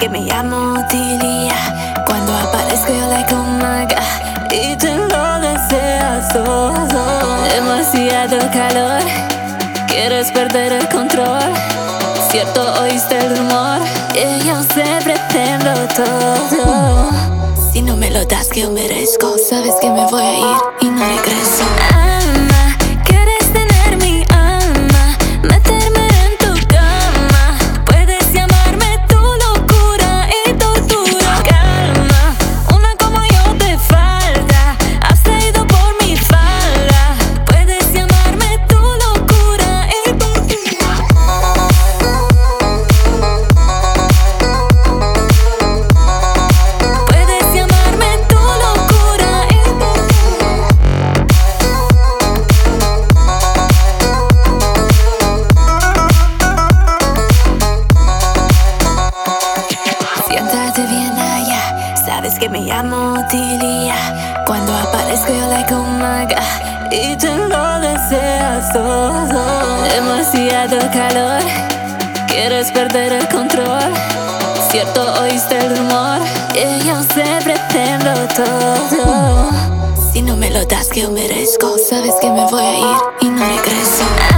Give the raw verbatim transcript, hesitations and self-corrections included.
que me llamo Tilia. Cuando aparezco yo like oh my god, y te lo deseas todo. Demasiado calor, quieres perder el control. Cierto, oíste el rumor, y yo sé pretendo todo. Si no me lo das que yo merezco, sabes que me voy a ir y no regreso. Alma, quieres tener mi alma, meterme en tu cama. Puedes llamarme tu locura y tortura. Calma, una como yo te falta. Has traído por mi falda. Puedes llamarme tu locura y tortura. Puedes llamarme tu locura y tortura. Siéntate bien allá, sabes que me llamo Tilia. Cuando aparezco yo like oh my god, y te lo deseas todo. Demasiado calor, quieres perder el control. Cierto, oíste el rumor, y yo sé pretendo todo. Si no me lo das que yo merezco, sabes que me voy a ir y no regreso.